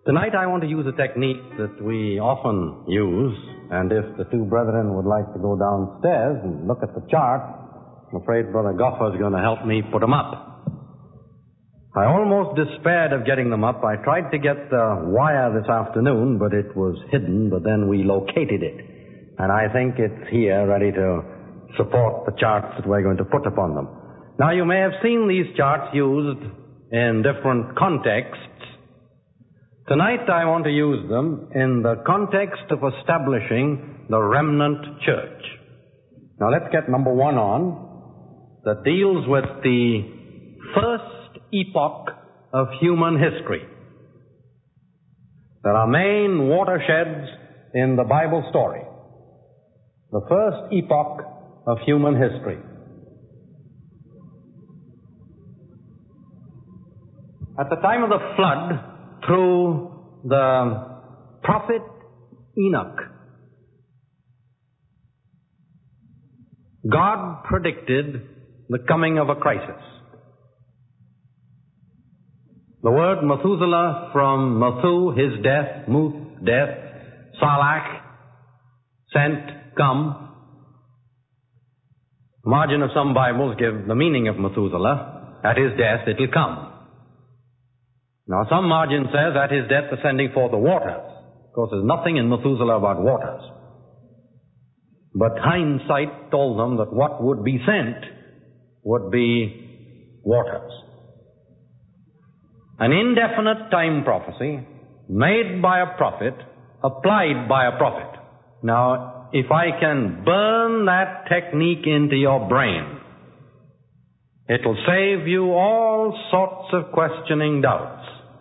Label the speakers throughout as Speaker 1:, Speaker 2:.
Speaker 1: Tonight I want to use a technique that we often use, and if the two brethren would like to go downstairs and look at the chart, I'm afraid Brother Goffer is going to help me put them up. I almost despaired of getting them up. I tried to get the wire this afternoon, but it was hidden, but then we located it. And I think it's here, ready to support the charts that we're going to put upon them. Now, you may have seen these charts used in different contexts. Tonight I want to use them in the context of establishing the remnant church. Now let's get number one on, that deals with the first epoch of human history. There are main watersheds in the Bible story. The first epoch of human history. At the time of the flood, through the prophet Enoch, God predicted the coming of a crisis. The word Methuselah, from Methu, his death, Muth, death, Salach, sent, come. The margin of some Bibles give the meaning of Methuselah, at his death it will come. Now, some margin says, at his death, the sending forth the waters. Of course, there's nothing in Methuselah about waters. But hindsight told them that what would be sent would be waters. An indefinite time prophecy made by a prophet, applied by a prophet. Now, if I can burn that technique into your brain, it'll save you all sorts of questioning doubts.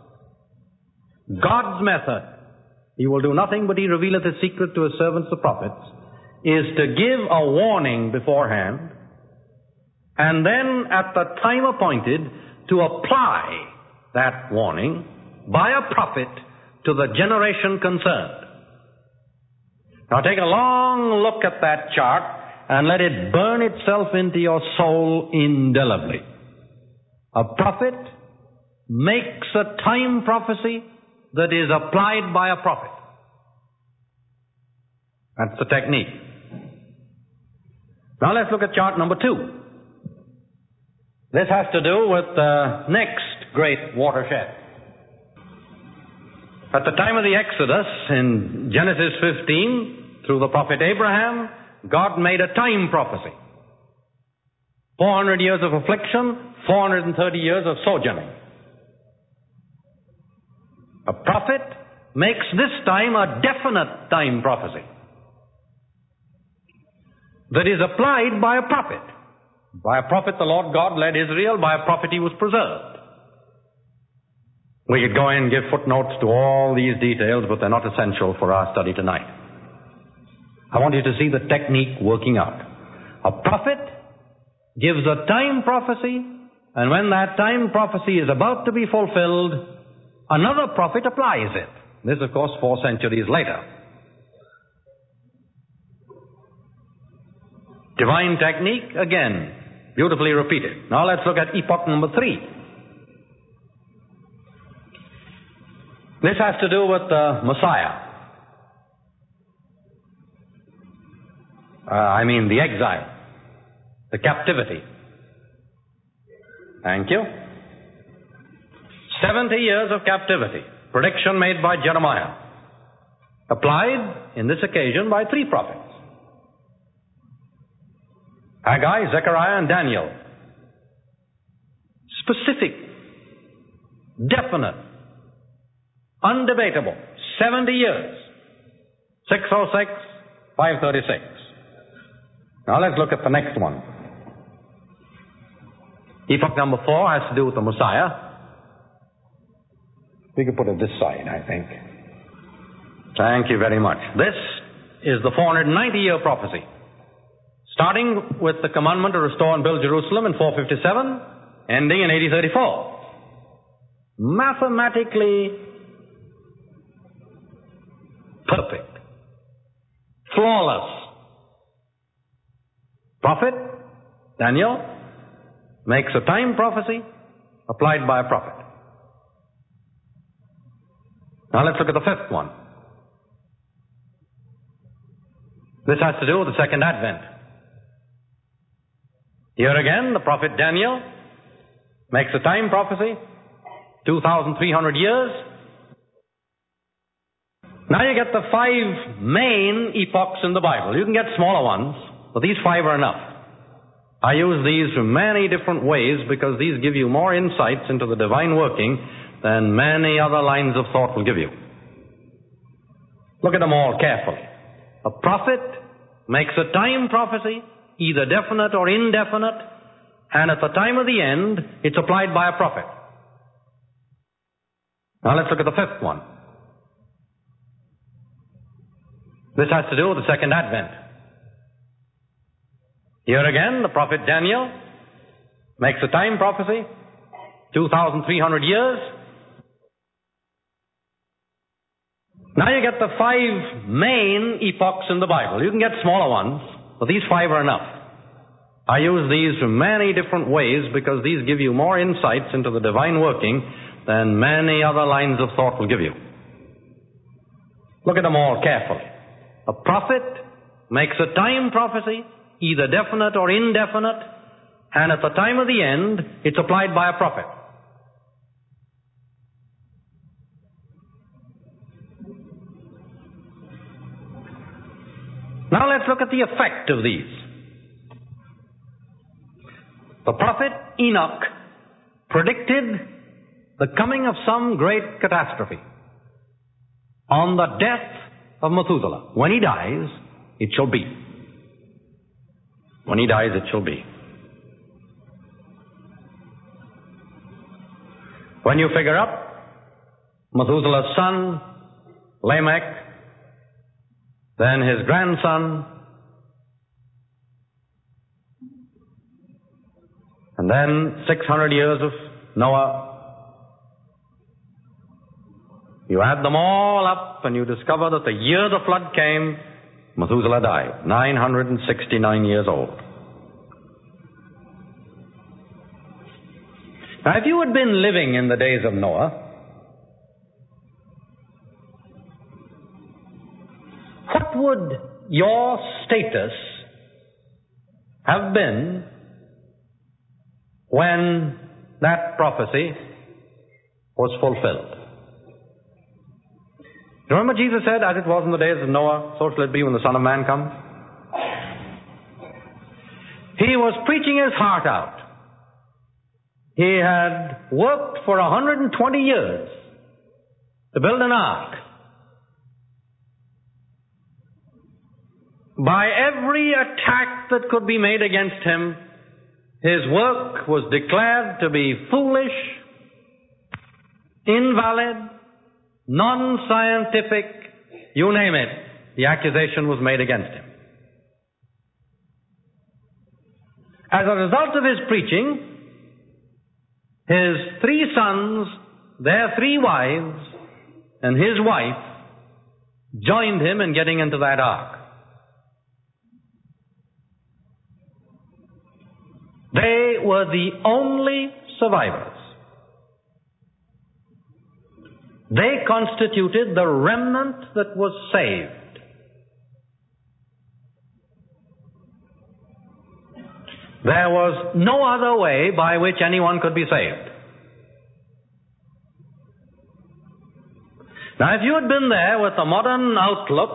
Speaker 1: God's method, He will do nothing but He revealeth His secret to His servants the prophets, is to give a warning beforehand, and then at the time appointed to apply that warning by a prophet to the generation concerned. Now take a long look at that chart and let it burn itself into your soul indelibly. A prophet makes a time prophecy that is applied by a prophet. That's the technique. Now let's look at chart number 2. This has to do with the next great watershed. At the time of the Exodus, in Genesis 15, through the prophet Abraham, God made a time prophecy. 400 years of affliction, 430 years of sojourning. A prophet makes this time a definite time prophecy that is applied by a prophet. By a prophet the Lord God led Israel, by a prophet he was preserved. We could go in and give footnotes to all these details, but they're not essential for our study tonight. I want you to see the technique working out. A prophet gives a time prophecy, and when that time prophecy is about to be fulfilled, another prophet applies it. This, of course, 4 centuries later. Divine technique, again, beautifully repeated. Now let's look at epoch number 3. This has to do with the Messiah. The exile, the captivity. Thank you. 70 years of captivity. Prediction made by Jeremiah. Applied, in this occasion, by 3 prophets. Haggai, Zechariah, and Daniel. Specific, definite, undebatable. 70 years. 606, 536. Now let's look at the next one. Epoch number 4 has to do with the Messiah. We could put it this side, I think. Thank you very much. This is the 490-year prophecy, starting with the commandment to restore and build Jerusalem in 457, ending in AD 34. Mathematically perfect. Flawless. Prophet, Daniel, makes a time prophecy applied by a prophet. Now let's look at the fifth one. This has to do with the second advent. Here again, the prophet Daniel makes a time prophecy, 2,300 years. Now you get the 5 main epochs in the Bible. You can get smaller ones, but these 5 are enough. I use these in many different ways because these give you more insights into the divine working than many other lines of thought will give you. Look at them all carefully. A prophet makes a time prophecy, either definite or indefinite, and at the time of the end, it's applied by a prophet. Now let's look at the fifth one. This has to do with the second advent. Here again, the prophet Daniel makes a time prophecy, 2,300 years. Now you get the 5 main epochs in the Bible. You can get smaller ones, but these 5 are enough. I use these in many different ways because these give you more insights into the divine working than many other lines of thought will give you. Look at them all carefully. A prophet makes a time prophecy, either definite or indefinite, and at the time of the end, it's applied by a prophet. Now let's look at the effect of these. The prophet Enoch predicted the coming of some great catastrophe on the death of Methuselah. When he dies, it shall be. When he dies, it shall be. When you figure up Methuselah's son, Lamech, then his grandson, and then 600 years of Noah, you add them all up and you discover that the year the flood came, Methuselah died, 969 years old. Now, if you had been living in the days of Noah, what would your status have been when that prophecy was fulfilled? Remember Jesus said, as it was in the days of Noah, so shall it be when the Son of Man comes? He was preaching his heart out. He had worked for 120 years to build an ark. By every attack that could be made against him, his work was declared to be foolish, invalid, non-scientific, you name it. The accusation was made against him. As a result of his preaching, his 3 sons, their 3 wives, and his wife joined him in getting into that ark. They were the only survivors. They constituted the remnant that was saved. There was no other way by which anyone could be saved. Now, if you had been there with a modern outlook,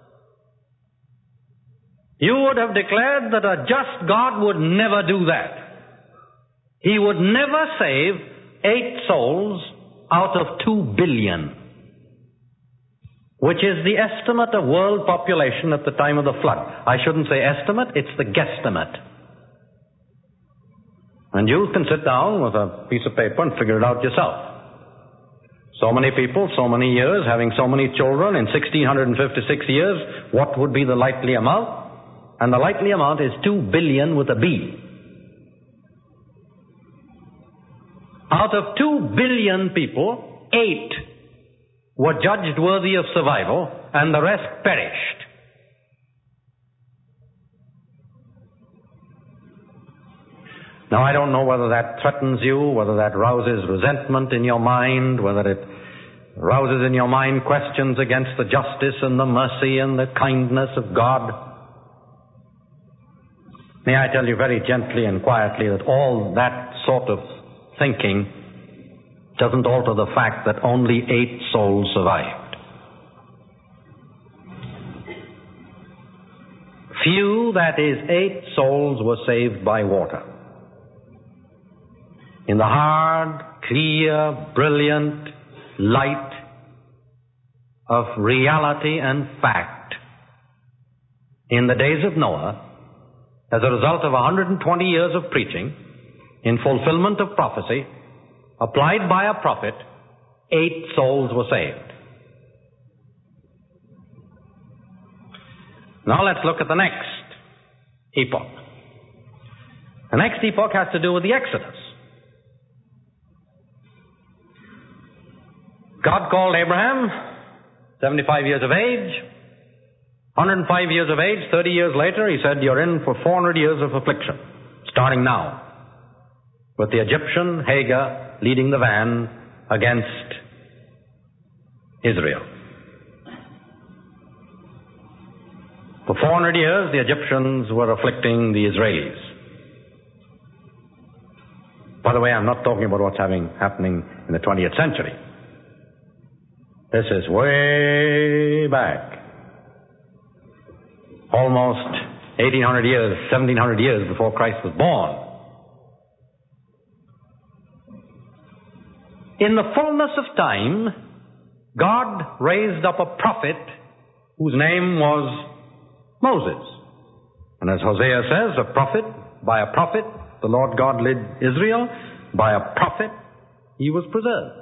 Speaker 1: you would have declared that a just God would never do that. He would never save 8 souls out of 2 billion, which is the estimate of world population at the time of the flood. I shouldn't say estimate, it's the guesstimate. And you can sit down with a piece of paper and figure it out yourself. So many people, so many years, having so many children, in 1656 years, what would be the likely amount? And the likely amount is 2 billion with a B. Out of 2 billion people, 8 were judged worthy of survival, and the rest perished. Now, I don't know whether that threatens you, whether that rouses resentment in your mind, whether it rouses in your mind questions against the justice and the mercy and the kindness of God. May I tell you very gently and quietly that all that sort of thinking doesn't alter the fact that only 8 souls survived. Few, that is, 8 souls were saved by water. In the hard, clear, brilliant light of reality and fact, in the days of Noah, as a result of 120 years of preaching, in fulfillment of prophecy, applied by a prophet, 8 souls were saved. Now let's look at the next epoch. The next epoch has to do with the Exodus. God called Abraham, 75 years of age, 105 years of age, 30 years later, he said, you're in for 400 years of affliction, starting now, with the Egyptian Hagar leading the van against Israel. For 400 years, the Egyptians were afflicting the Israelis. By the way, I'm not talking about what's happening in the 20th century. This is way back. Almost 1,800 years, 1,700 years before Christ was born. In the fullness of time, God raised up a prophet whose name was Moses. And as Hosea says, by a prophet, the Lord God led Israel. By a prophet, he was preserved.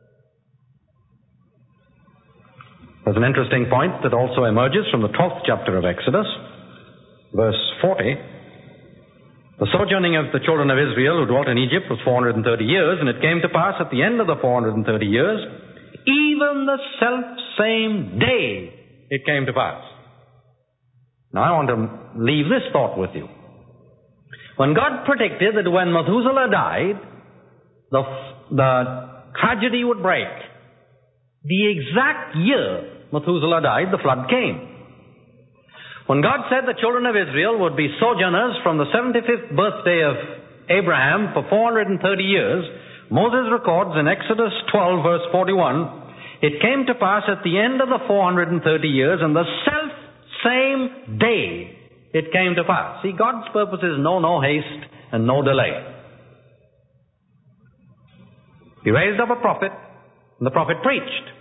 Speaker 1: There's an interesting point that also emerges from the 12th chapter of Exodus, verse 40. The sojourning of the children of Israel who dwelt in Egypt was 430 years, and it came to pass at the end of the 430 years, even the self-same day it came to pass. Now I want to leave this thought with you. When God predicted that when Methuselah died, the tragedy would break, the exact year Methuselah died, the flood came. When God said the children of Israel would be sojourners from the 75th birthday of Abraham for 430 years, Moses records in Exodus 12 verse 41, it came to pass at the end of the 430 years, and the self-same day it came to pass. See, God's purposes know no haste and no delay. He raised up a prophet, and the prophet preached.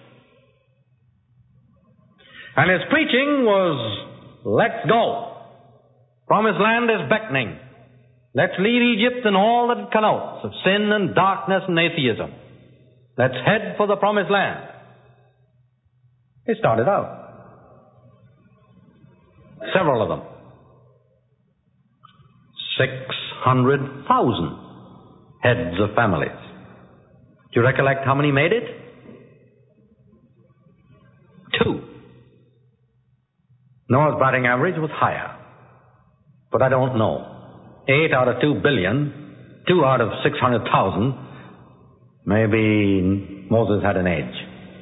Speaker 1: And his preaching was, let's go. Promised land is beckoning. Let's leave Egypt and all that it connotes of sin and darkness and atheism. Let's head for the promised land. He started out. Several of them. 600,000 heads of families. Do you recollect how many made it? 2. Noah's batting average was higher, but I don't know. 8 out of 2 billion, 2 out of 600,000, maybe Moses had an edge.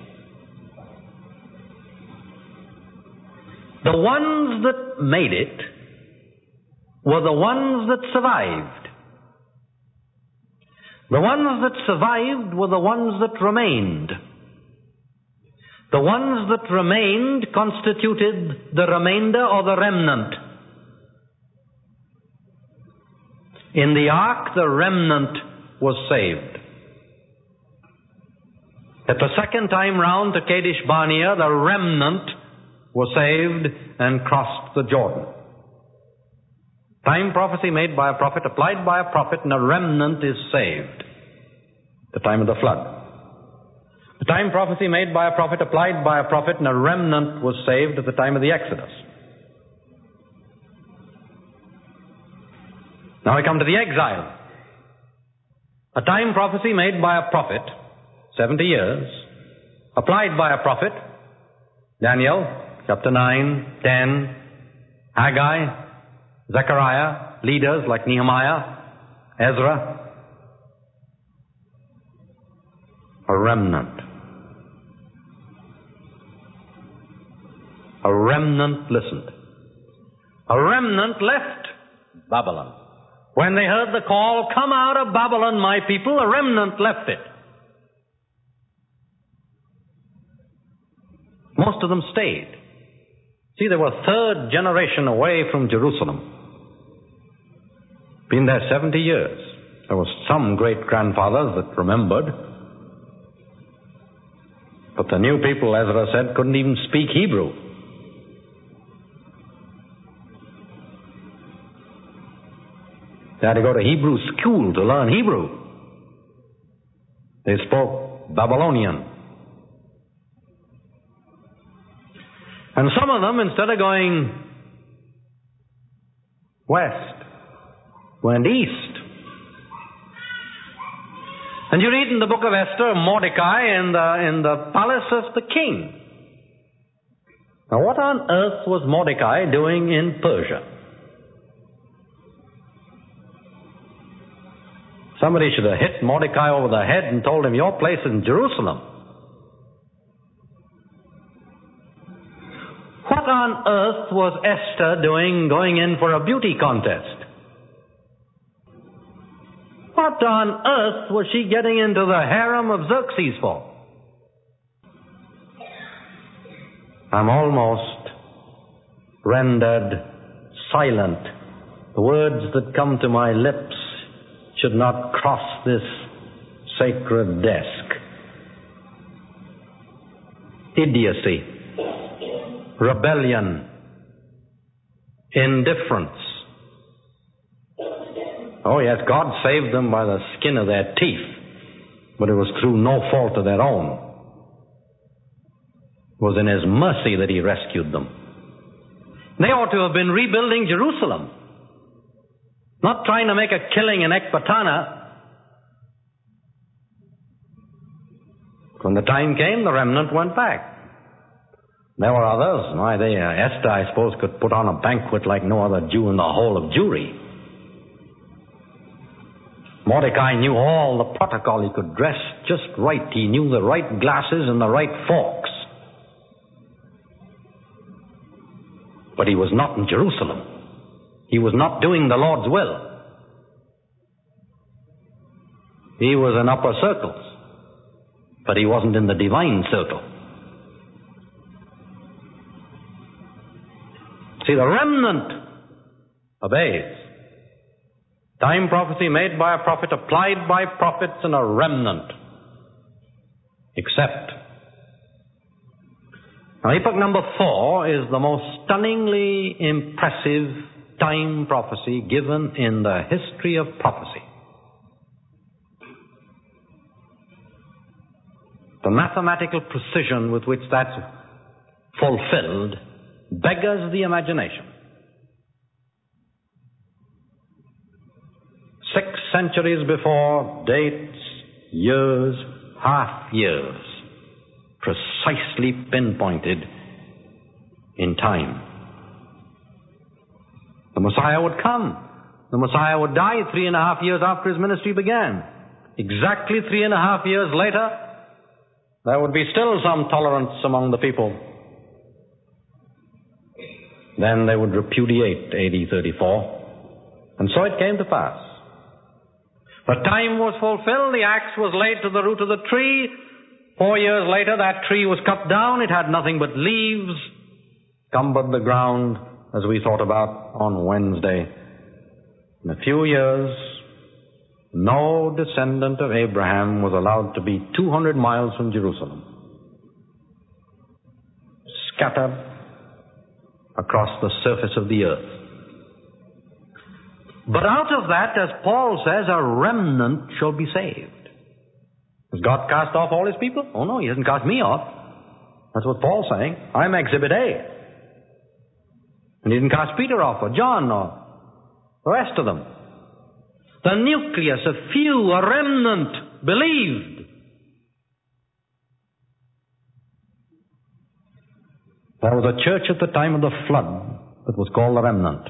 Speaker 1: The ones that made it were the ones that survived. The ones that survived were the ones that remained. The ones that remained constituted the remainder or the remnant. In the ark, the remnant was saved. At the second time round to Kadesh Barnea, the remnant was saved and crossed the Jordan. Time prophecy made by a prophet, applied by a prophet, and a remnant is saved. The time of the flood. The time prophecy made by a prophet, applied by a prophet, and a remnant was saved at the time of the Exodus. Now we come to the exile. A time prophecy made by a prophet, 70 years, applied by a prophet, Daniel, chapter 9, 10, Haggai, Zechariah, leaders like Nehemiah, Ezra, a remnant. remnant listened. A remnant left Babylon. When they heard the call, "Come out of Babylon, my people," a remnant left it. Most of them stayed. See, they were third generation away from Jerusalem. Been there 70 years. There were some great-grandfathers that remembered. But the new people, Ezra said, couldn't even speak Hebrew. They had to go to Hebrew school to learn Hebrew. They spoke Babylonian. And some of them, instead of going west, went east. And you read in the book of Esther, Mordecai in the palace of the king. Now, what on earth was Mordecai doing in Persia? Somebody should have hit Mordecai over the head and told him, "Your place is in Jerusalem." What on earth was Esther doing going in for a beauty contest? What on earth was she getting into the harem of Xerxes for? I'm almost rendered silent. The words that come to my lips should not cross this sacred desk. Idiocy, rebellion, indifference. Oh yes, God saved them by the skin of their teeth, but it was through no fault of their own. It was in His mercy that He rescued them. They ought to have been rebuilding Jerusalem, not trying to make a killing in Ecbatana. When the time came, the remnant went back. There were others. Esther, I suppose, could put on a banquet like no other Jew in the whole of Jewry. Mordecai knew all the protocol. He could dress just right. He knew the right glasses and the right forks. But he was not in Jerusalem. He was not doing the Lord's will. He was in upper circles, but he wasn't in the divine circle. See, the remnant obeys. Time prophecy made by a prophet, applied by prophets, and a remnant. Except. Now, epoch number 4 is the most stunningly impressive time prophecy given in the history of prophecy. The mathematical precision with which that's fulfilled beggars the imagination. 6 centuries before, dates, years, half years, precisely pinpointed in time. The Messiah would come. The Messiah would die 3.5 years after His ministry began. Exactly 3.5 years later, there would be still some tolerance among the people. Then they would repudiate AD 34. And so it came to pass. The time was fulfilled. The axe was laid to the root of the tree. 4 years later, that tree was cut down. It had nothing but leaves, cumbered the ground, as we thought about on Wednesday. In a few years, no descendant of Abraham was allowed to be 200 miles from Jerusalem. Scattered across the surface of the earth. But out of that, as Paul says, a remnant shall be saved. Has God cast off all His people? Oh no, He hasn't cast me off. That's what Paul's saying. I'm Exhibit A. And He didn't cast Peter off, or John, or the rest of them. The nucleus, a few, a remnant, believed. There was a church at the time of the flood that was called the remnant.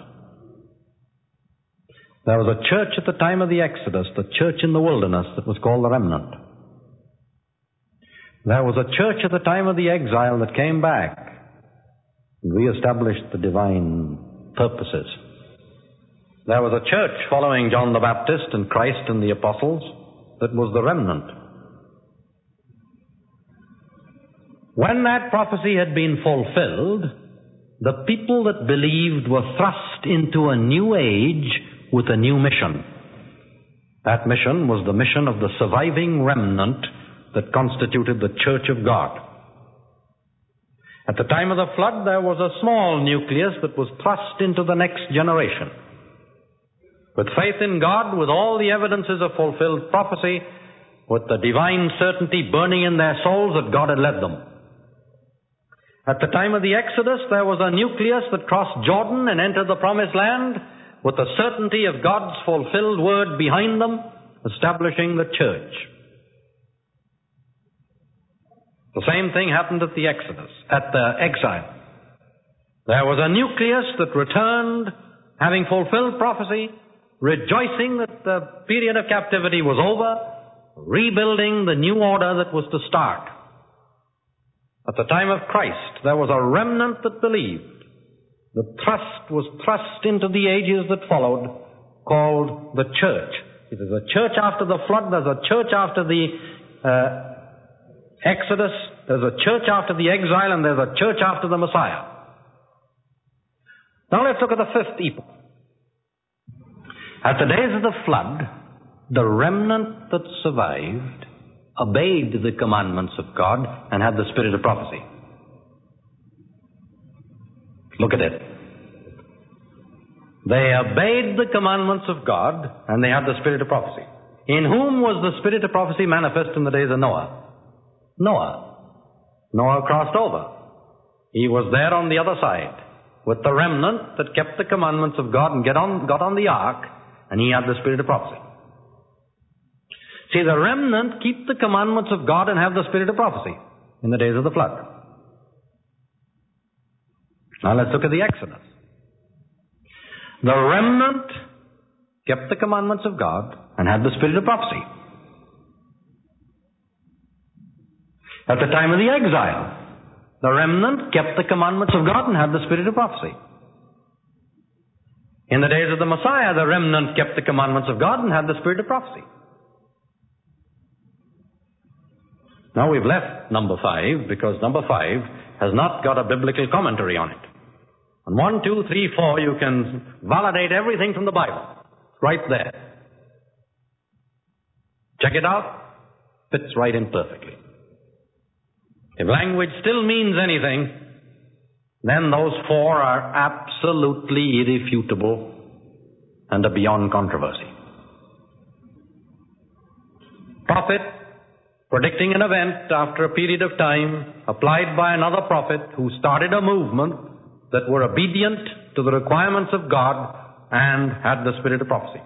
Speaker 1: There was a church at the time of the Exodus, the church in the wilderness, that was called the remnant. There was a church at the time of the exile that came back. re-established the divine purposes. There was a church following John the Baptist and Christ and the apostles that was the remnant. When that prophecy had been fulfilled, the people that believed were thrust into a new age with a new mission. That mission was the mission of the surviving remnant that constituted the Church of God. At the time of the flood, there was a small nucleus that was thrust into the next generation. With faith in God, with all the evidences of fulfilled prophecy, with the divine certainty burning in their souls that God had led them. At the time of the Exodus, there was a nucleus that crossed Jordan and entered the Promised Land with the certainty of God's fulfilled word behind them, establishing the church. The same thing happened at the Exodus, at the exile. There was a nucleus that returned, having fulfilled prophecy, rejoicing that the period of captivity was over, rebuilding the new order that was to start. At the time of Christ, there was a remnant that believed. The thrust was thrust into the ages that followed, called the church. If there's a church after the flood, there's a church after the Exodus, there's a church after the exile, and there's a church after the Messiah. Now let's look at the fifth epoch. At the days of the flood, the remnant that survived obeyed the commandments of God and had the spirit of prophecy. Look at it. They obeyed the commandments of God and they had the spirit of prophecy. In whom was the spirit of prophecy manifest in the days of Noah? Noah crossed over. He was there on the other side with the remnant that kept the commandments of God and got on the ark, and he had the spirit of prophecy. See, the remnant keep the commandments of God and have the spirit of prophecy in the days of the flood. Now let's look at the Exodus. The remnant kept the commandments of God and had the spirit of prophecy. At the time of the exile, the remnant kept the commandments of God and had the spirit of prophecy. In the days of the Messiah, the remnant kept the commandments of God and had the spirit of prophecy. Now we've left number 5 because number 5 has not got a biblical commentary on it. On 1, 2, 3, 4, you can validate everything from the Bible. Right there. Check it out. Fits right in perfectly. If language still means anything, then those 4 are absolutely irrefutable and are beyond controversy. Prophet, predicting an event after a period of time, applied by another prophet who started a movement that were obedient to the requirements of God and had the spirit of prophecy.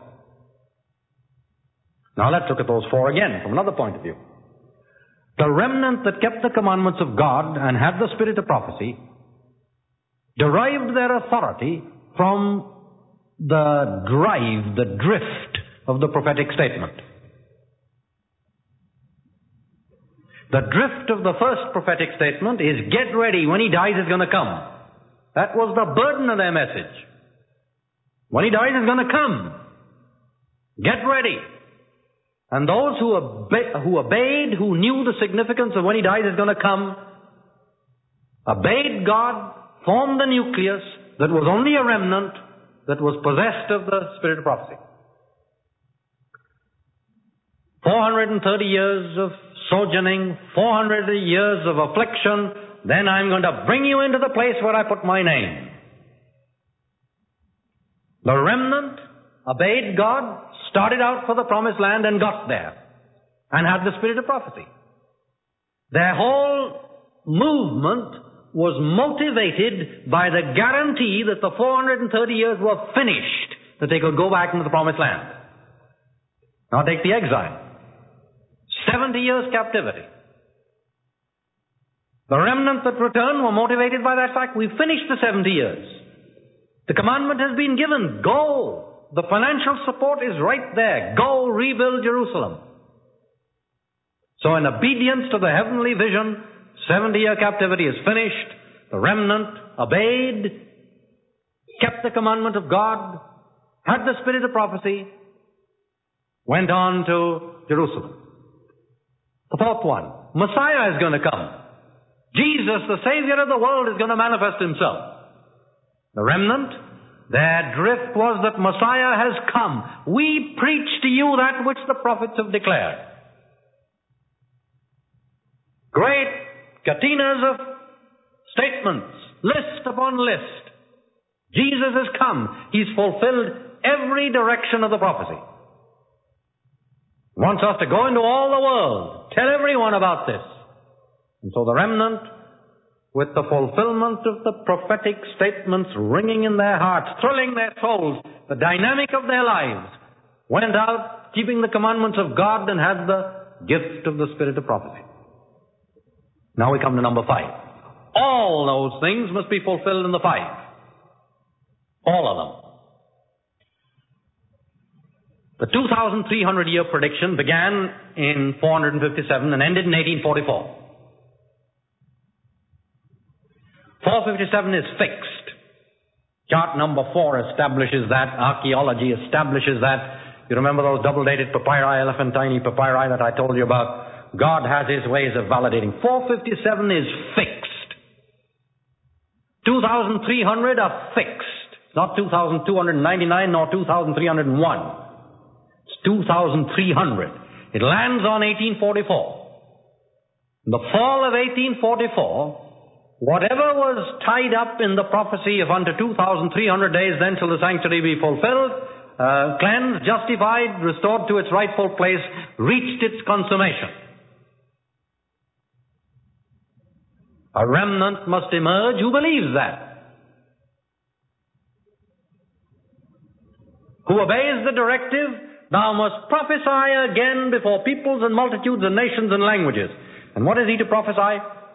Speaker 1: Now let's look at those 4 again from another point of view. The remnant that kept the commandments of God and had the spirit of prophecy derived their authority from the drive, the drift of the prophetic statement. The drift of the first prophetic statement is, get ready, when he dies, he's going to come. That was the burden of their message. When he dies, he's going to come. Get ready. And those who obeyed, who knew the significance of when he dies is going to come, obeyed God, formed the nucleus that was only a remnant that was possessed of the spirit of prophecy. 430 years of sojourning, 400 years of affliction, then I'm going to bring you into the place where I put my name. The remnant obeyed God, started out for the promised land and got there and had the spirit of prophecy. Their whole movement was motivated by the guarantee that the 430 years were finished, that they could go back into the promised land. Now take the exile. 70 years captivity. The remnant that returned were motivated by that fact. We've finished the 70 years. The commandment has been given. Go. The financial support is right there. Go rebuild Jerusalem. So in obedience to the heavenly vision, 70-year captivity is finished. the remnant obeyed, kept the commandment of God, had the spirit of prophecy, went on to Jerusalem. The fourth one, Messiah is going to come. Jesus, the Savior of the world, is going to manifest himself. The remnant, their drift was that Messiah has come. We preach to you that which the prophets have declared. Great katinas of statements, list upon list. Jesus has come. He's fulfilled every direction of the prophecy. He wants us to go into all the world, tell everyone about this. And so the remnant, with the fulfillment of the prophetic statements ringing in their hearts, thrilling their souls, the dynamic of their lives, went out keeping the commandments of God and had the gift of the spirit of prophecy. Now we come to number 5. All those things must be fulfilled in the 5. All of them. The 2,300-year prediction began in 457 and ended in 1844. 457 is fixed. Chart number 4 establishes that. Archaeology establishes that. You remember those double-dated papyri, elephantine papyri that I told you about? God has his ways of validating. 457 is fixed. 2,300 are fixed. Not 2,299 nor 2,301. It's 2,300. It lands on 1844. In the fall of 1844, whatever was tied up in the prophecy of unto 2,300 days then till the sanctuary be fulfilled, cleansed, justified, restored to its rightful place, reached its consummation. A remnant must emerge who believes that, who obeys the directive, thou must prophesy again before peoples and multitudes and nations and languages. And what is he to prophesy?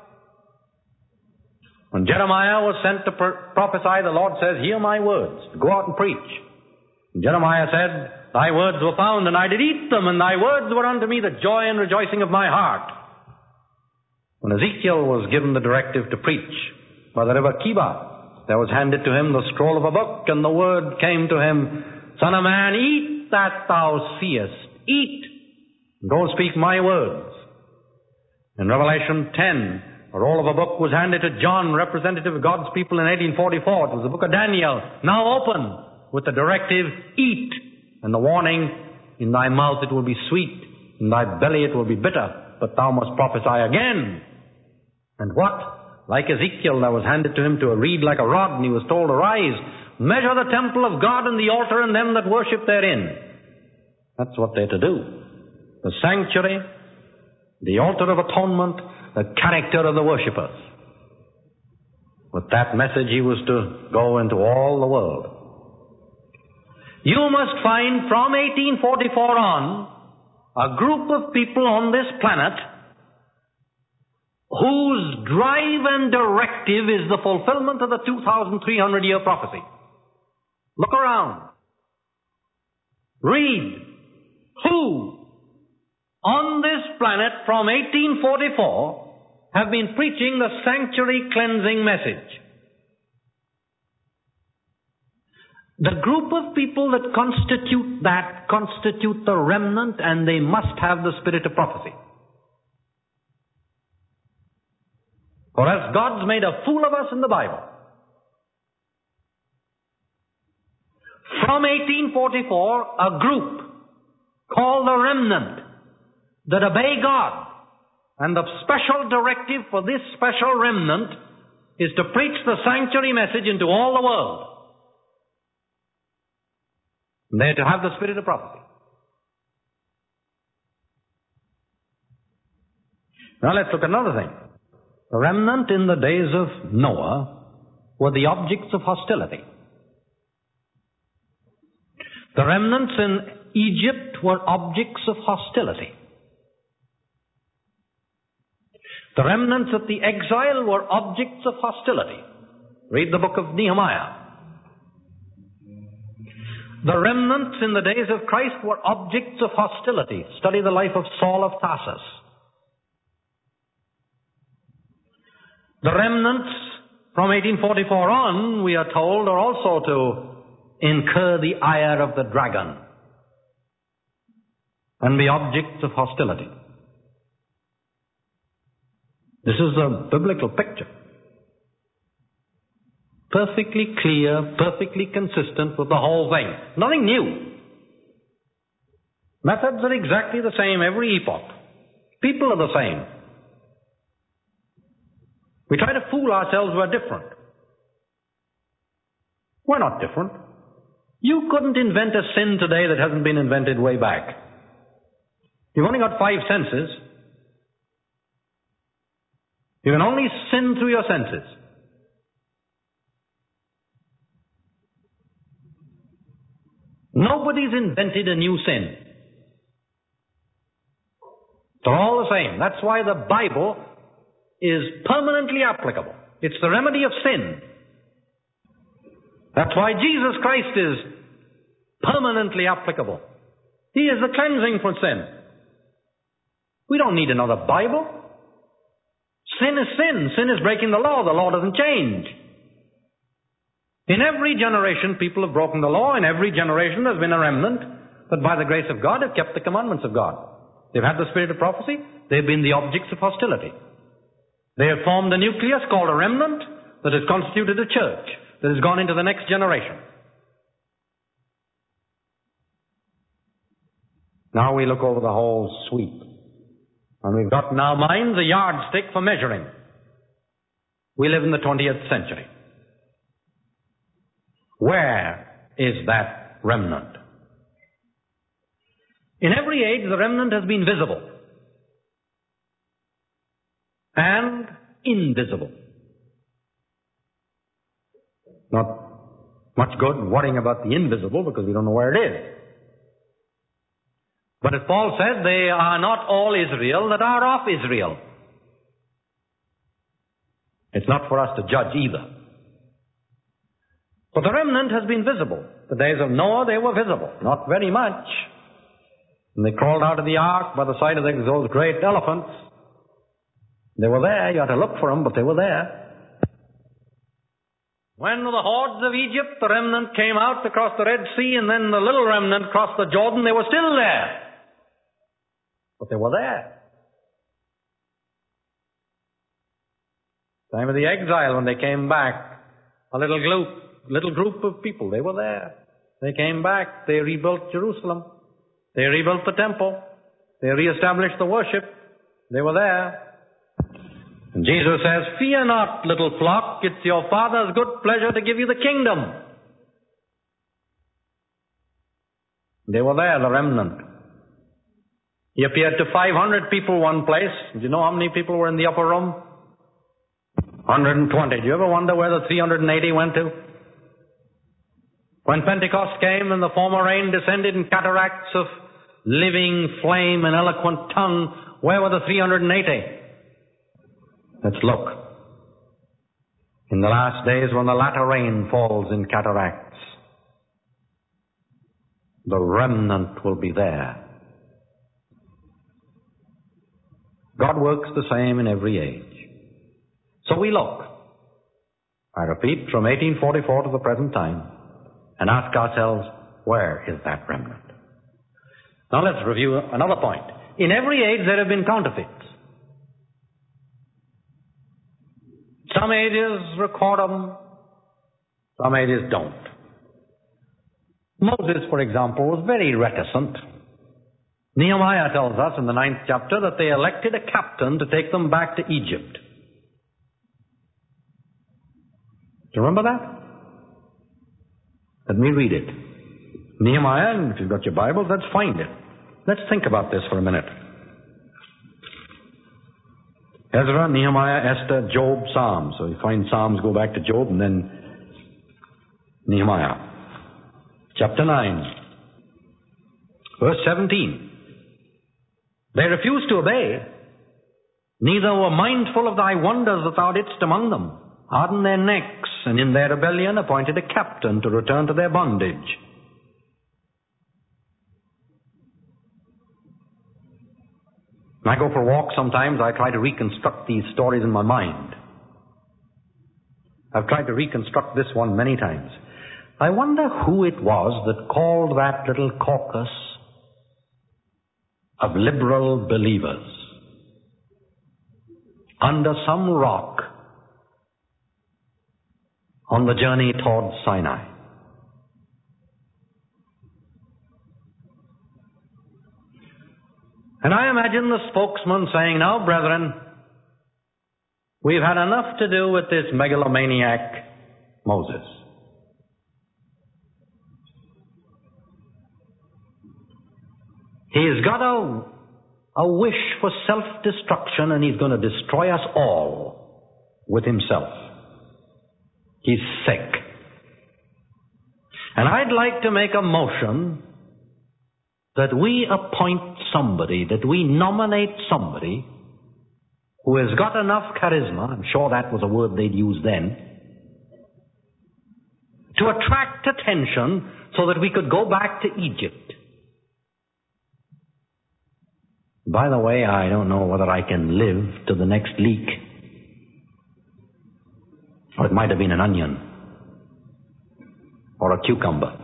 Speaker 1: When Jeremiah was sent to prophesy, the Lord says, hear my words, go out and preach. And Jeremiah said, thy words were found, and I did eat them, and thy words were unto me the joy and rejoicing of my heart. When Ezekiel was given the directive to preach by the river Kibar, there was handed to him the scroll of a book, and the word came to him, Son of man, eat that thou seest. Eat. Go speak my words. In Revelation 10, a roll of a book was handed to John, representative of God's people in 1844. It was the book of Daniel, now open, with the directive, eat. And the warning, in thy mouth it will be sweet, in thy belly it will be bitter, but thou must prophesy again. And what? Like Ezekiel, there was handed to him to a reed like a rod, and he was told, arise, measure the temple of God and the altar and them that worship therein. That's what they're to do. The sanctuary, the altar of atonement, the character of the worshippers. With that message, he was to go into all the world. You must find from 1844 on a group of people on this planet whose drive and directive is the fulfillment of the 2,300-year prophecy. Look around. Read. Who on this planet from 1844 have been preaching the sanctuary cleansing message? The group of people that constitute the remnant, and they must have the spirit of prophecy. For as God's made a fool of us in the Bible, from 1844, a group called the remnant that obey God, and the special directive for this special remnant is to preach the sanctuary message into all the world. They're to have the spirit of prophecy. Now let's look at another thing. The remnant in the days of Noah were the objects of hostility. The remnants in Egypt were objects of hostility. The remnants of the exile were objects of hostility. Read the book of Nehemiah. The remnants in the days of Christ were objects of hostility. Study the life of Saul of Tarsus. The remnants from 1844 on, we are told, are also to incur the ire of the dragon and be objects of hostility. This is a biblical picture. Perfectly clear, perfectly consistent with the whole thing. Nothing new. Methods are exactly the same every epoch. People are the same. We try to fool ourselves we're different. We're not different. You couldn't invent a sin today that hasn't been invented way back. You've only got 5 senses. You can only sin through your senses. Nobody's invented a new sin. They're all the same. That's why the Bible is permanently applicable. It's the remedy of sin. That's why Jesus Christ is permanently applicable. He is the cleansing for sin. We don't need another Bible. Sin is sin. Sin is breaking the law. The law doesn't change. In every generation, people have broken the law. In every generation, there's been a remnant that by the grace of God have kept the commandments of God. They've had the spirit of prophecy. They've been the objects of hostility. They have formed a nucleus called a remnant that has constituted a church that has gone into the next generation. Now we look over the whole sweep. And we've got in our minds a yardstick for measuring. We live in the 20th century. Where is that remnant? In every age, the remnant has been visible and invisible. Not much good worrying about the invisible because we don't know where it is. But as Paul said, they are not all Israel that are of Israel. It's not for us to judge either. But the remnant has been visible. The days of Noah, they were visible. Not very much. And they crawled out of the ark by the side of those great elephants. They were there. You had to look for them, but they were there. When the hordes of Egypt, the remnant came out across the Red Sea, and then the little remnant crossed the Jordan, they were still there. But they were there. Time of the exile, when they came back, a little group of people, they were there. They came back. They rebuilt Jerusalem. They rebuilt the temple. They reestablished the worship. They were there. And Jesus says, "Fear not, little flock, it's your Father's good pleasure to give you the kingdom." They were there, the remnant. He appeared to 500 people one place. Do you know how many people were in the upper room? 120. Do you ever wonder where the 380 went to? When Pentecost came and the former rain descended in cataracts of living flame and eloquent tongue, where were the 380? Let's look. In the last days when the latter rain falls in cataracts, the remnant will be there. God works the same in every age. So we look, I repeat, from 1844 to the present time, and ask ourselves, where is that remnant? Now let's review another point. In every age there have been counterfeits. Some ages record them, some ages don't. Moses, for example, was very reticent. Nehemiah tells us in the 9th chapter that they elected a captain to take them back to Egypt. Do you remember that? Let me read it. Nehemiah, and if you've got your Bibles, let's find it. Let's think about this for a minute. Ezra, Nehemiah, Esther, Job, Psalms. So you find Psalms, go back to Job, and then Nehemiah. Chapter 9, verse 17. They refused to obey, neither were mindful of thy wonders that thou didst among them, hardened their necks, and in their rebellion appointed a captain to return to their bondage. When I go for a walk sometimes, I try to reconstruct these stories in my mind. I've tried to reconstruct this one many times. I wonder who it was that called that little caucus of liberal believers under some rock on the journey towards Sinai. And I imagine the spokesman saying, "Now, brethren, we've had enough to do with this megalomaniac Moses. He's got a wish for self-destruction, and he's going to destroy us all with himself. He's sick. And I'd like to make a motion that we appoint somebody, that we nominate somebody who has got enough charisma," I'm sure that was a word they'd use then, "to attract attention so that we could go back to Egypt." By the way, I don't know whether I can live to the next leak. Or it might have been an onion. Or a cucumber.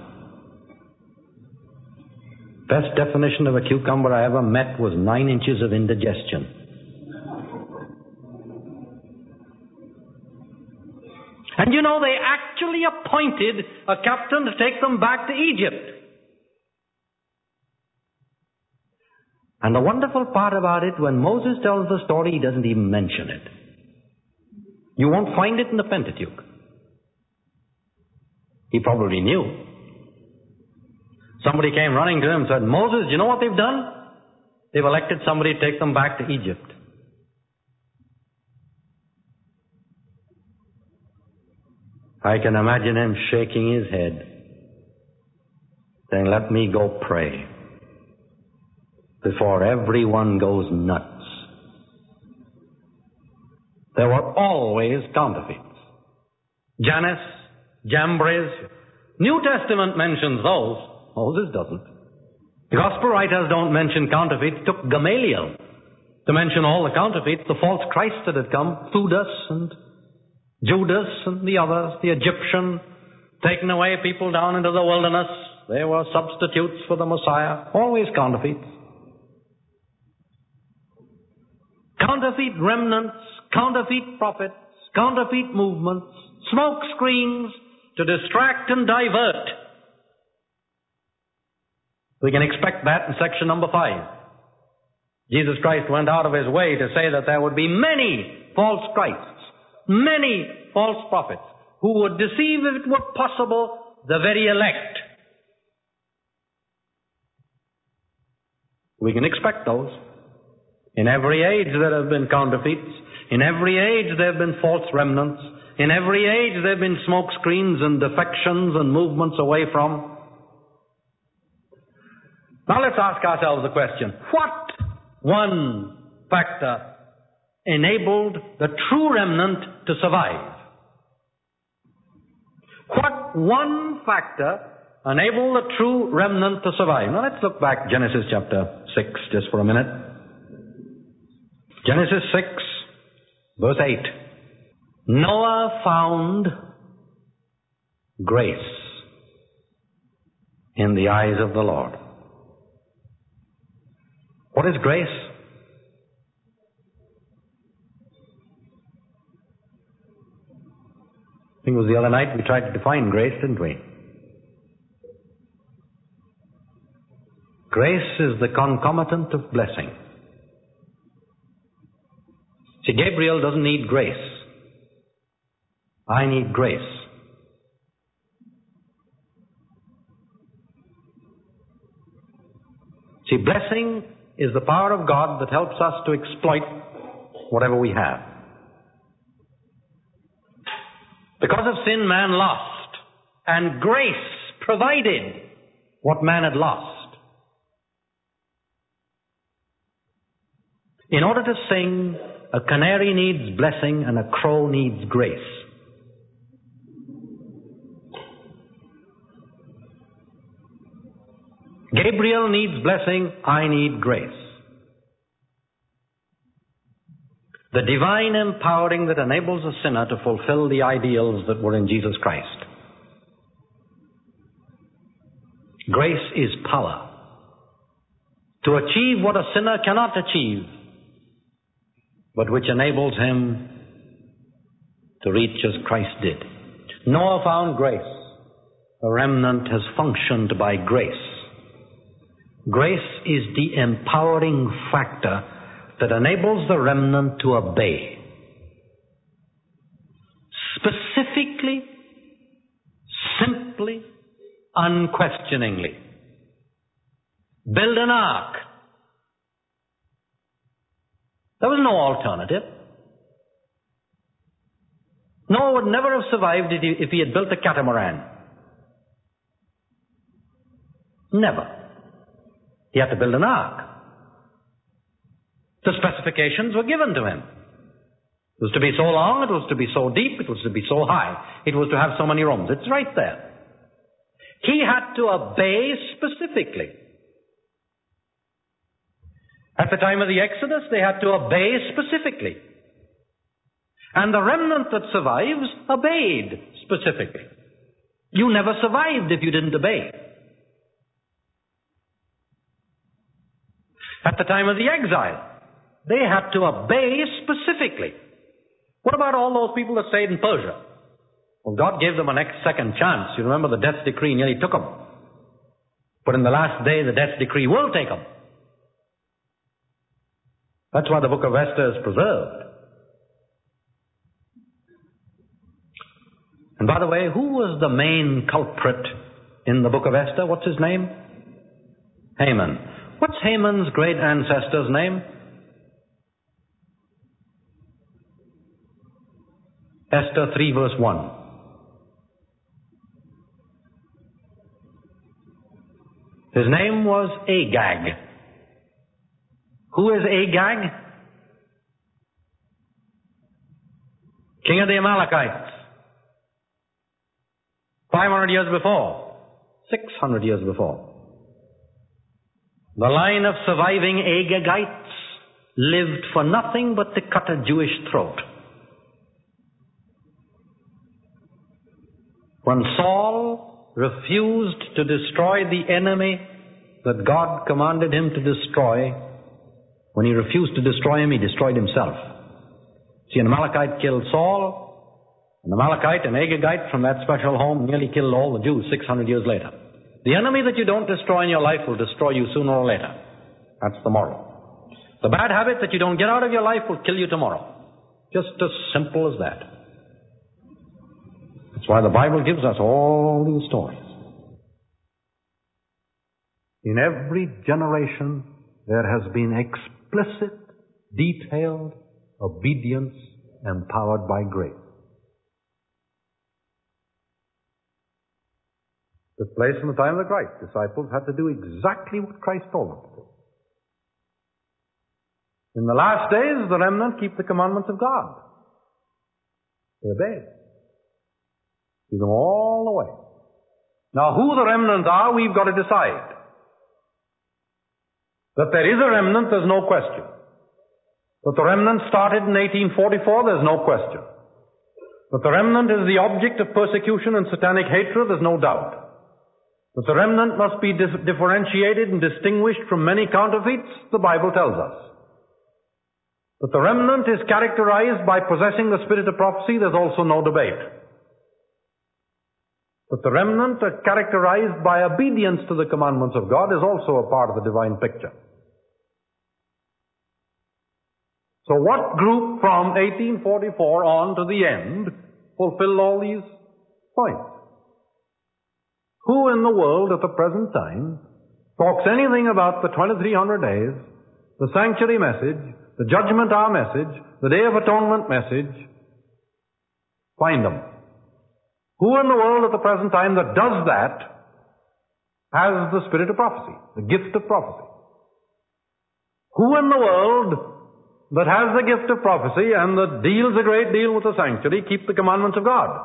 Speaker 1: Best definition of a cucumber I ever met was 9 inches of indigestion. And you know, they actually appointed a captain to take them back to Egypt. And the wonderful part about it, when Moses tells the story, he doesn't even mention it. You won't find it in the Pentateuch. He probably knew. Somebody came running to him and said, "Moses, do you know what they've done? They've elected somebody to take them back to Egypt." I can imagine him shaking his head, saying, "Let me go pray before everyone goes nuts." There were always counterfeits. Jannes, Jambres. New Testament mentions those. Moses doesn't. The Gospel writers don't mention counterfeits. It took Gamaliel to mention all the counterfeits, the false Christ that had come, Theudas and Judas and the others, the Egyptian, taking away people down into the wilderness. They were substitutes for the Messiah. Always counterfeits. Counterfeit remnants, counterfeit prophets, counterfeit movements, smoke screens to distract and divert. We can expect that in section number 5. Jesus Christ went out of his way to say that there would be many false Christs, many false prophets, who would deceive, if it were possible, the very elect. We can expect those. In every age there have been counterfeits. In every age there have been false remnants. In every age there have been smoke screens and defections and movements away from. Now let's ask ourselves the question, what one factor enabled the true remnant to survive? What one factor enabled the true remnant to survive? Now let's look back Genesis chapter 6 just for a minute. Genesis 6, verse 8. Noah found grace in the eyes of the Lord. What is grace? I think it was the other night we tried to define grace, didn't we? Grace is the concomitant of blessing. See, Gabriel doesn't need grace. I need grace. See, blessing is the power of God that helps us to exploit whatever we have. Because of sin, man lost, and grace provided what man had lost. In order to sing, a canary needs blessing and a crow needs grace. Gabriel needs blessing, I need grace. The divine empowering that enables a sinner to fulfill the ideals that were in Jesus Christ. Grace is power to achieve what a sinner cannot achieve, but which enables him to reach as Christ did. Noah found grace. The remnant has functioned by grace. Grace is the empowering factor that enables the remnant to obey. Specifically, simply, unquestioningly. Build an ark. There was no alternative. Noah would never have survived if he had built a catamaran. Never. He had to build an ark. The specifications were given to him. It was to be so long, it was to be so deep, it was to be so high, it was to have so many rooms. It's right there. He had to obey specifically. At the time of the Exodus, they had to obey specifically. And the remnant that survives obeyed specifically. You never survived if you didn't obey. At the time of the exile, they had to obey specifically. What about all those people that stayed in Persia? Well, God gave them a second chance. You remember the death decree nearly took them. But in the last day, the death decree will take them. That's why the book of Esther is preserved. And by the way, who was the main culprit in the book of Esther? What's his name? Haman. What's Haman's great ancestor's name? Esther 3 verse 1. His name was Agag. Who is Agag? King of the Amalekites. 500 years before. 600 years before. The line of surviving Agagites lived for nothing but to cut a Jewish throat. When Saul refused to destroy the enemy that God commanded him to destroy, when he refused to destroy him, he destroyed himself. See, an Amalekite killed Saul. An Amalekite, an Agagite from that special home nearly killed all the Jews 600 years later. The enemy that you don't destroy in your life will destroy you sooner or later. That's the moral. The bad habit that you don't get out of your life will kill you tomorrow. Just as simple as that. That's why the Bible gives us all these stories. In every generation, there has been explicit, detailed obedience empowered by grace. Took place in the time of the Christ. Disciples had to do exactly what Christ told them to do. In the last days, the remnant keep the commandments of God. They obey. Do them all the way. Now, who the remnant are, we've got to decide. That there is a remnant, there's no question. That the remnant started in 1844, there's no question. That the remnant is the object of persecution and satanic hatred, there's no doubt. That the remnant must be differentiated and distinguished from many counterfeits, the Bible tells us. That the remnant is characterized by possessing the spirit of prophecy, there's also no debate. That the remnant are characterized by obedience to the commandments of God is also a part of the divine picture. So what group from 1844 on to the end fulfilled all these points? Who in the world at the present time talks anything about the 2300 days, the sanctuary message, the judgment hour message, the Day of Atonement message? Find them. Who in the world at the present time that does that has the spirit of prophecy, the gift of prophecy? Who in the world that has the gift of prophecy and that deals a great deal with the sanctuary keep the commandments of God?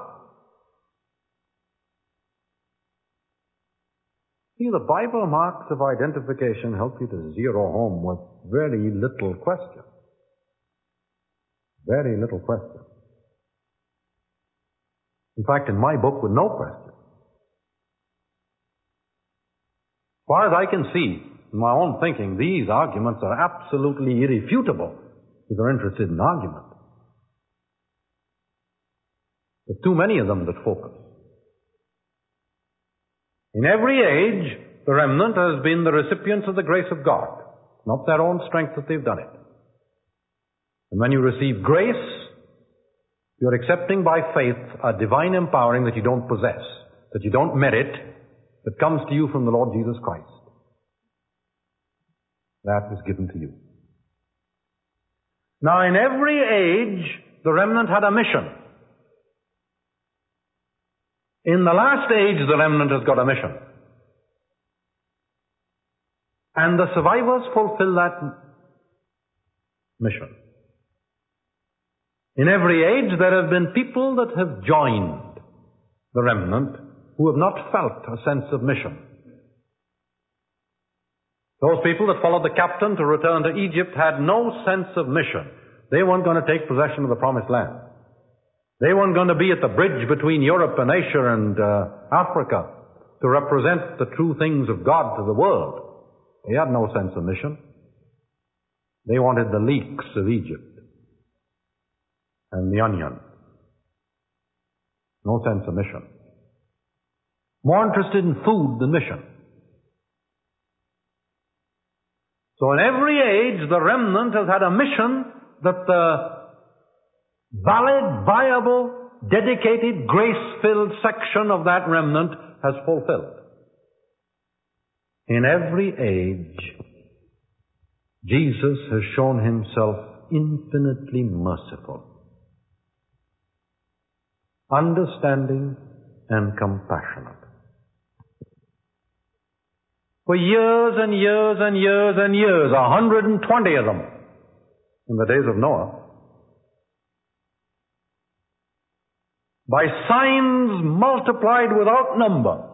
Speaker 1: See, the Bible marks of identification help you to zero home with very little question. Very little question. In fact, in my book, with no question. As far as I can see, in my own thinking, these arguments are absolutely irrefutable if you're interested in argument. There are too many of them that focus. In every age, the remnant has been the recipients of the grace of God. Not their own strength that they've done it. And when you receive grace, you're accepting by faith a divine empowering that you don't possess, that you don't merit, that comes to you from the Lord Jesus Christ. That was given to you. Now, in every age, the remnant had a mission. In the last age, the remnant has got a mission. And the survivors fulfill that mission. In every age, there have been people that have joined the remnant who have not felt a sense of mission. Those people that followed the captain to return to Egypt had no sense of mission. They weren't going to take possession of the promised land. They weren't going to be at the bridge between Europe and Asia and Africa to represent the true things of God to the world. They had no sense of mission. They wanted the leeks of Egypt and the onion. No sense of mission. More interested in food than mission. So in every age, the remnant has had a mission that the valid, viable, dedicated, grace-filled section of that remnant has fulfilled. In every age, Jesus has shown himself infinitely merciful, understanding, and compassionate. For years and years and years and years, 120 of them, in the days of Noah, by signs multiplied without number,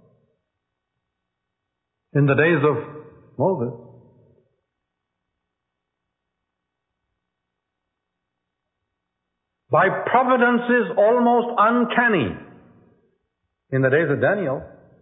Speaker 1: in the days of Moses, by providences almost uncanny, in the days of Daniel.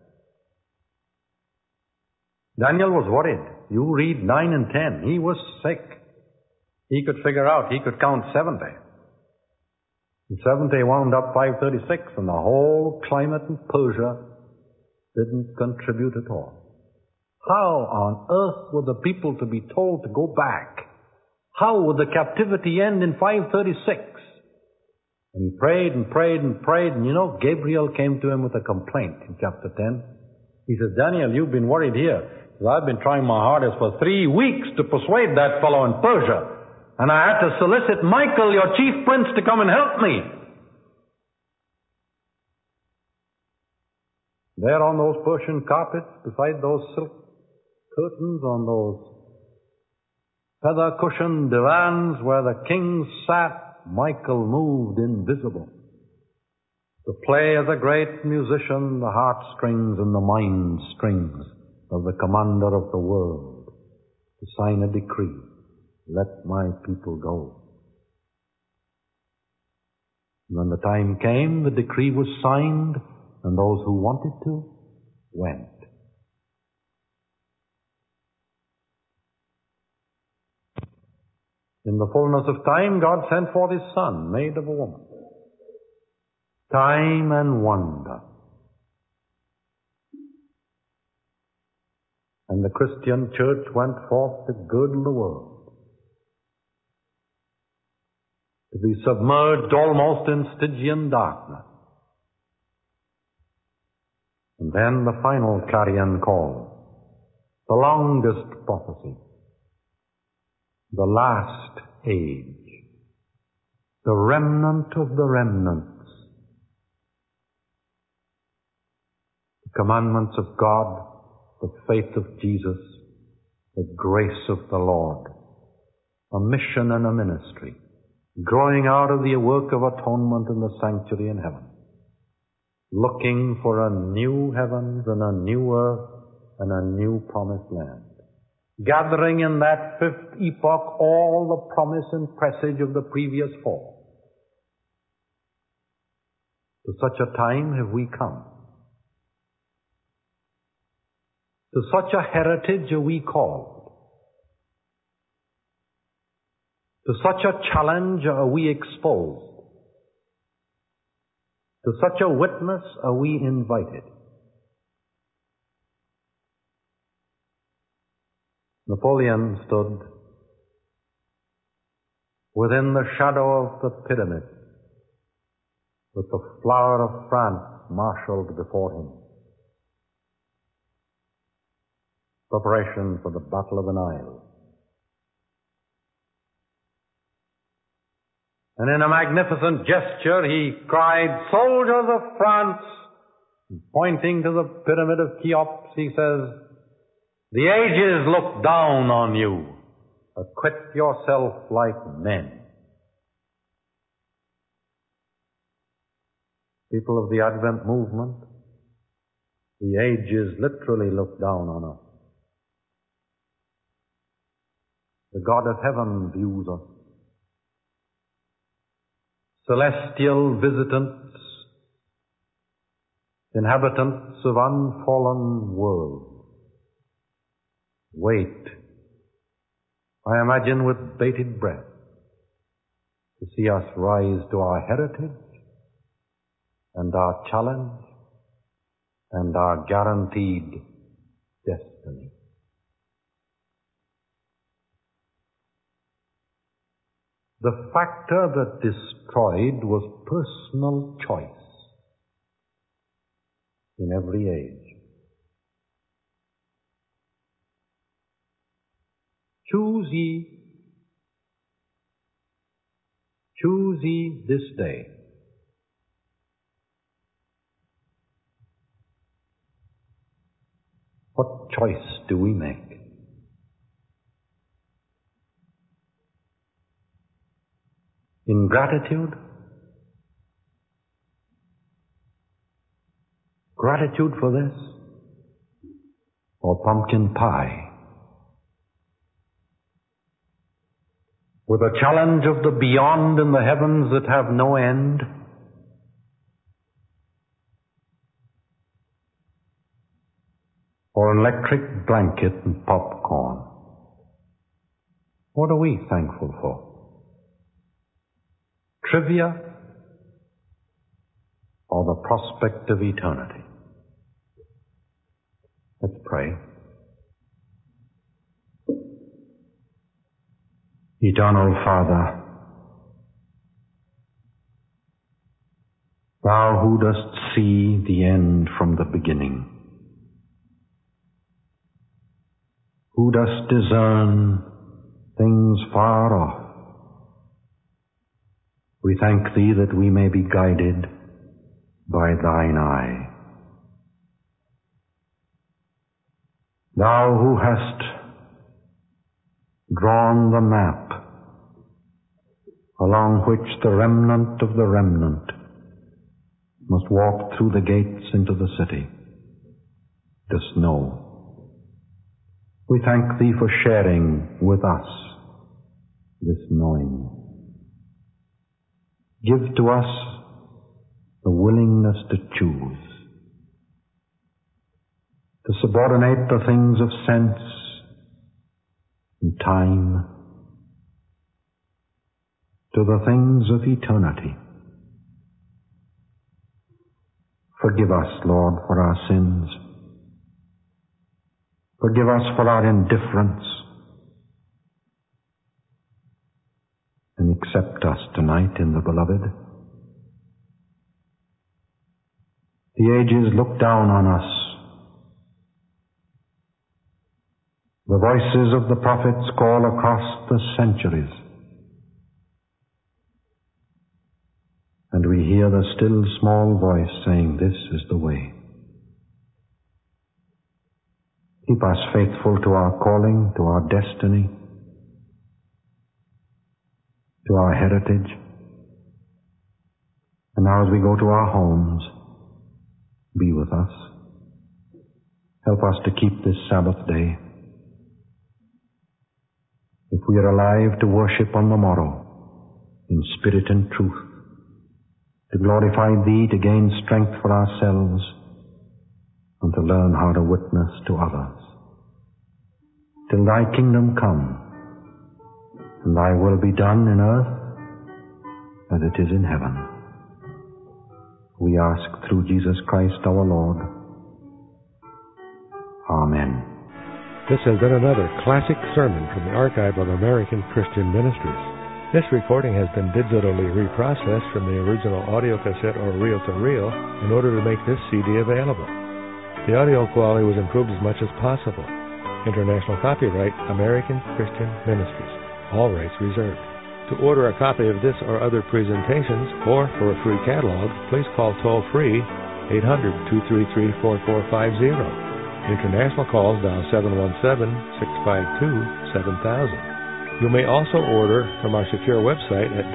Speaker 1: Daniel was worried. You read 9 and 10. He was sick. He could figure out, he could count 70. And 70 wound up 536, and the whole climate in Persia didn't contribute at all. How on earth were the people to be told to go back? How would the captivity end in 536? And he prayed and prayed and prayed, and Gabriel came to him with a complaint in chapter 10. He says, Daniel, you've been worried here. I've been trying my hardest for 3 weeks to persuade that fellow in Persia. And I had to solicit Michael, your chief prince, to come and help me. There on those Persian carpets, beside those silk curtains, on those feather-cushioned divans where the kings sat, Michael moved invisible to play as a great musician the heartstrings and the mind strings of the commander of the world, to sign a decree, let my people go. And when the time came, the decree was signed, and those who wanted to went. In the fullness of time, God sent forth His Son, made of a woman. Time and wonder. And the Christian church went forth to girdle the world, to be submerged almost in Stygian darkness. And then the final clarion call, the longest prophecy, the last age, the remnant of the remnants, the commandments of God, the faith of Jesus, the grace of the Lord, a mission and a ministry, growing out of the work of atonement in the sanctuary in heaven, looking for a new heavens and a new earth and a new promised land. gathering in that fifth epoch all the promise and presage of the previous four. To such a time have we come. To such a heritage are we called. To such a challenge are we exposed. To such a witness are we invited. Napoleon stood within the shadow of the pyramid with the flower of France marshaled before him. Preparation for the Battle of the Nile. And in a magnificent gesture he cried, "Soldiers of France!" And pointing to the pyramid of Cheops, he says, "The ages look down on you. Acquit yourself like men." People of the Advent movement, the ages literally look down on us. The God of heaven views us. Celestial visitants, inhabitants of unfallen worlds, wait, I imagine with bated breath, to see us rise to our heritage and our challenge and our guaranteed destiny. The factor that destroyed was personal choice in every age. Choose ye this day. What choice do we make? Ingratitude? Gratitude for this? Or pumpkin pie? With a challenge of the beyond in the heavens that have no end? Or an electric blanket and popcorn? What are we thankful for? Trivia or the prospect of eternity? Let's pray. Eternal Father, Thou who dost see the end from the beginning, who dost discern things far off, we thank Thee that we may be guided by Thine eye. Thou who hast drawn the map along which the remnant of the remnant must walk through the gates into the city, dost know. We thank Thee for sharing with us this knowing. Give to us the willingness to choose, to subordinate the things of sense and time to the things of eternity. Forgive us, Lord, for our sins. Forgive us for our indifference. And accept us tonight in the Beloved. The ages look down on us. The voices of the prophets call across the centuries. And we hear the still small voice saying, "This is the way." Keep us faithful to our calling, to our destiny, to our heritage. And now as we go to our homes, be with us. Help us to keep this Sabbath day.
Speaker 2: if we are alive to worship on the morrow in spirit and truth, to glorify Thee, to gain strength for ourselves, and to learn how to witness to others. Till Thy kingdom come, and Thy will be done in earth as it is in heaven. We ask through Jesus Christ our Lord. Amen.
Speaker 3: This has been another classic sermon from the archive of American Christian Ministries. This recording has been digitally reprocessed from the original audio cassette or reel-to-reel in order to make this CD available. The audio quality was improved as much as possible. International copyright, American Christian Ministries. All rights reserved. To order a copy of this or other presentations, or for a free catalog, please call toll-free 800-233-4450. International calls dial 717-652-7000. You may also order from our secure website at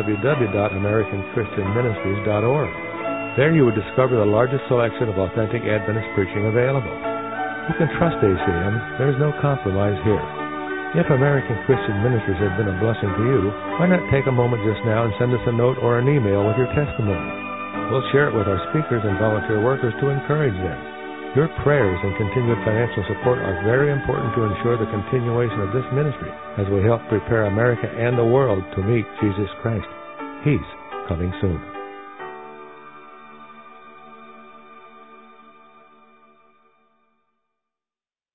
Speaker 3: www.americanchristianministries.org. There you would discover the largest selection of authentic Adventist preaching available. You can trust ACM. There is no compromise here. If American Christian Ministries has been a blessing to you, why not take a moment just now and send us a note or an email with your testimony? We'll share it with our speakers and volunteer workers to encourage them. Your prayers and continued financial support are very important to ensure the continuation of this ministry as we help prepare America and the world to meet Jesus Christ. He's coming soon.